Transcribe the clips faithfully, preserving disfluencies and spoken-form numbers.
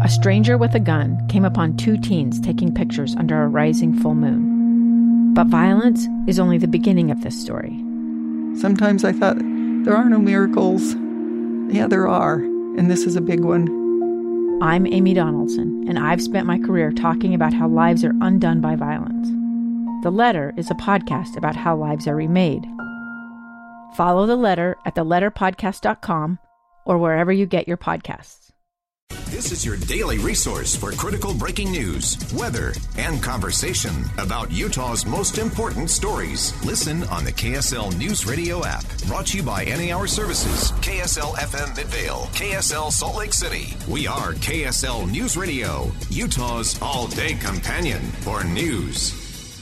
a stranger with a gun came upon two teens taking pictures under a rising full moon. But violence is only the beginning of this story. Sometimes I thought, there are no miracles. Yeah, there are, and this is a big one. I'm Amy Donaldson, and I've spent my career talking about how lives are undone by violence. The Letter is a podcast about how lives are remade. Follow The Letter at the letter podcast dot com or wherever you get your podcasts. This is your daily resource for critical breaking news, weather, and conversation about Utah's most important stories. Listen on the K S L News Radio app. Brought to you by Any Hour Services, K S L F M Midvale, K S L Salt Lake City. We are K S L News Radio, Utah's all-day companion for news.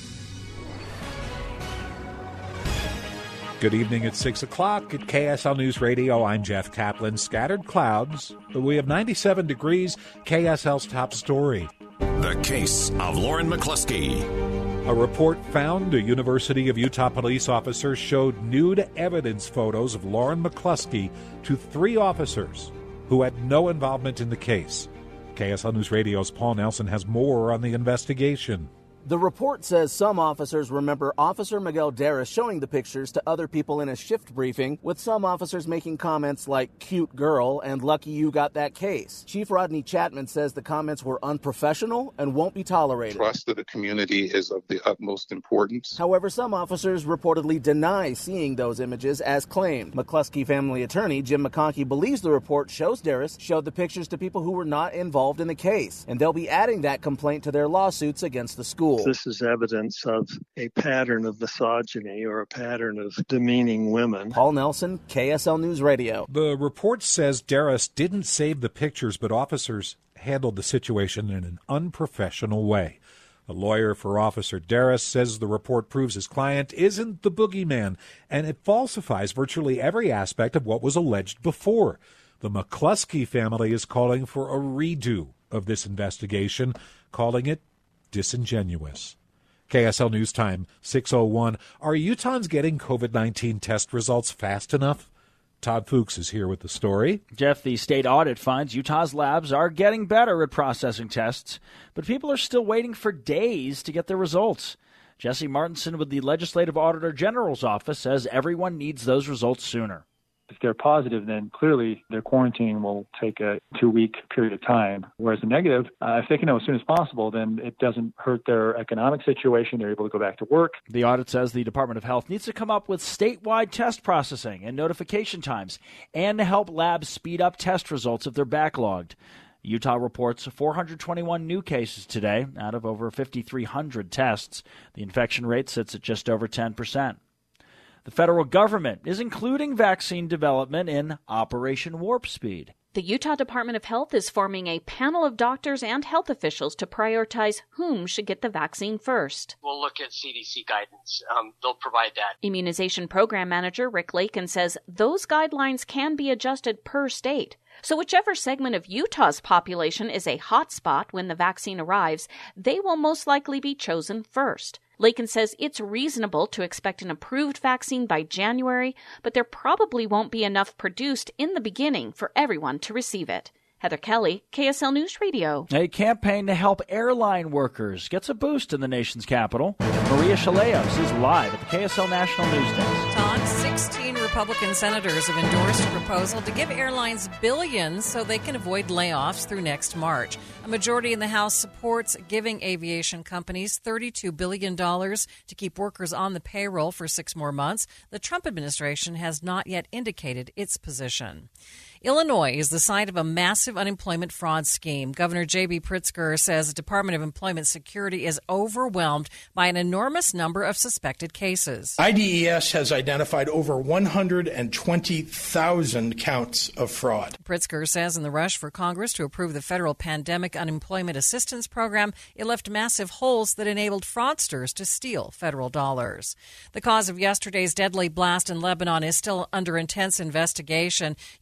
Good evening at six o'clock at K S L News Radio. I'm Jeff Kaplan. Scattered clouds, but we have ninety-seven degrees. K S L's top story. The case of Lauren McCluskey. A report found a University of Utah police officer showed nude evidence photos of Lauren McCluskey to three officers who had no involvement in the case. K S L News Radio's Paul Nelson has more on the investigation. The report says some officers remember Officer Miguel Darris showing the pictures to other people in a shift briefing, with some officers making comments like, cute girl, and lucky you got that case. Chief Rodney Chapman says the comments were unprofessional and won't be tolerated. Trust of the community is of the utmost importance. However, some officers reportedly deny seeing those images as claimed. McCluskey family attorney Jim McConkey believes the report shows Darris showed the pictures to people who were not involved in the case, and they'll be adding that complaint to their lawsuits against the school. This is evidence of a pattern of misogyny or a pattern of demeaning women. Paul Nelson, K S L News Radio. The report says Darris didn't save the pictures, but officers handled the situation in an unprofessional way. A lawyer for Officer Darris says the report proves his client isn't the boogeyman, and it falsifies virtually every aspect of what was alleged before. The McCluskey family is calling for a redo of this investigation, calling it disingenuous. K S L News Time, six oh one. Are Utahns getting COVID nineteen test results fast enough? Todd Fuchs is here with the story. Jeff, the state audit finds Utah's labs are getting better at processing tests, but people are still waiting for days to get their results. Jesse Martinson with the Legislative Auditor General's office says everyone needs those results sooner. If they're positive, then clearly their quarantine will take a two-week period of time. Whereas the negative, uh, if they can know as soon as possible, then it doesn't hurt their economic situation. They're able to go back to work. The audit says the Department of Health needs to come up with statewide test processing and notification times and to help labs speed up test results if they're backlogged. Utah reports four hundred twenty-one new cases today out of over fifty-three hundred tests. The infection rate sits at just over ten percent. The federal government is including vaccine development in Operation Warp Speed. The Utah Department of Health is forming a panel of doctors and health officials to prioritize whom should get the vaccine first. We'll look at C D C guidance. Um, they'll provide that. Immunization Program Manager Rick Lakin says those guidelines can be adjusted per state. So whichever segment of Utah's population is a hot spot when the vaccine arrives, they will most likely be chosen first. Lakin says it's reasonable to expect an approved vaccine by January, but there probably won't be enough produced in the beginning for everyone to receive it. Heather Kelly, K S L News Radio. A campaign to help airline workers gets a boost in the nation's capital. Maria Chaleos is live at the K S L National News Desk. Todd, sixteen Republican senators have endorsed a proposal to give airlines billions so they can avoid layoffs through next March. A majority in the House supports giving aviation companies thirty-two billion dollars to keep workers on the payroll for six more months. The Trump administration has not yet indicated its position. Illinois is the site of a massive unemployment fraud scheme. Governor J B. Pritzker says the Department of Employment Security is overwhelmed by an enormous number of suspected cases. I D E S has identified over one hundred twenty thousand counts of fraud. Pritzker says in the rush for Congress to approve the federal pandemic unemployment assistance program, it left massive holes that enabled fraudsters to steal federal dollars. The cause of yesterday's deadly blast in Lebanon is still under intense investigation. U S. Defense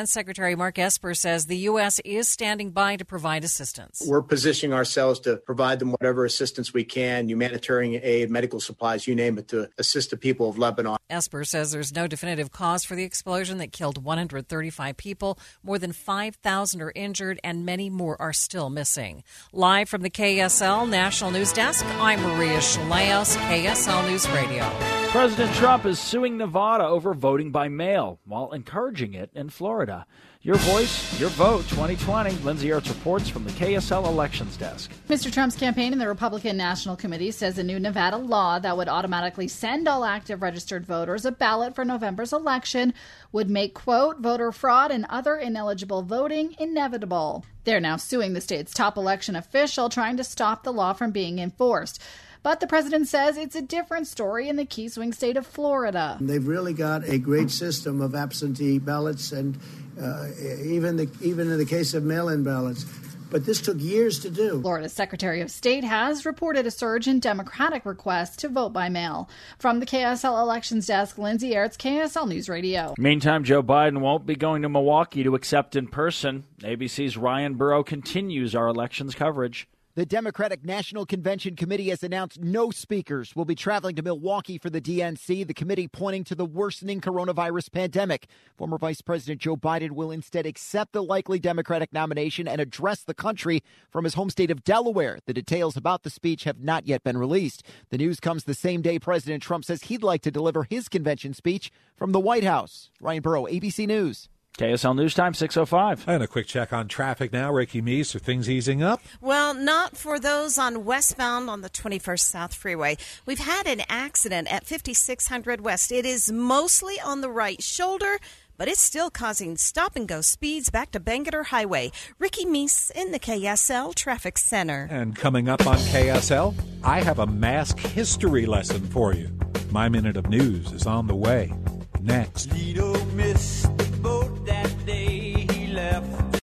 Defense Secretary Mark Esper says the U S is standing by to provide assistance. We're positioning ourselves to provide them whatever assistance we can, humanitarian aid, medical supplies, you name it, to assist the people of Lebanon. Esper says there's no definitive cause for the explosion that killed one hundred thirty-five people. More than five thousand are injured, and many more are still missing. Live from the K S L National News Desk, I'm Maria Shilaos, K S L News Radio. President Trump is suing Nevada over voting by mail while encouraging it in Florida. Your voice, your vote, twenty twenty. Lindsay Ertz reports from the K S L Elections Desk. Mister Trump's campaign and the Republican National Committee says a new Nevada law that would automatically send all active registered voters a ballot for November's election would make, quote, voter fraud and other ineligible voting inevitable. They're now suing the state's top election official, trying to stop the law from being enforced. But the president says it's a different story in the key swing state of Florida. They've really got a great system of absentee ballots and uh, even the, even in the case of mail-in ballots. But this took years to do. Florida's Secretary of State has reported a surge in Democratic requests to vote by mail. From the K S L Elections Desk, Lindsay Ertz, K S L News Radio. Meantime, Joe Biden won't be going to Milwaukee to accept in person. A B C's Ryan Burrow continues our elections coverage. The Democratic National Convention Committee has announced no speakers will be traveling to Milwaukee for the D N C, the committee pointing to the worsening coronavirus pandemic. Former Vice President Joe Biden will instead accept the likely Democratic nomination and address the country from his home state of Delaware. The details about the speech have not yet been released. The news comes the same day President Trump says he'd like to deliver his convention speech from the White House. Ryan Burrow, A B C News. K S L News Time, six oh five. And a quick check on traffic now. Ricky Meese, are things easing up? Well, not for those on westbound on the twenty-first South Freeway. We've had an accident at fifty-six hundred West. It is mostly on the right shoulder, but it's still causing stop-and-go speeds back to Bangerter Highway. Ricky Meese in the K S L Traffic Center. And coming up on K S L, I have a mask history lesson for you. My Minute of News is on the way. Next. Little Miss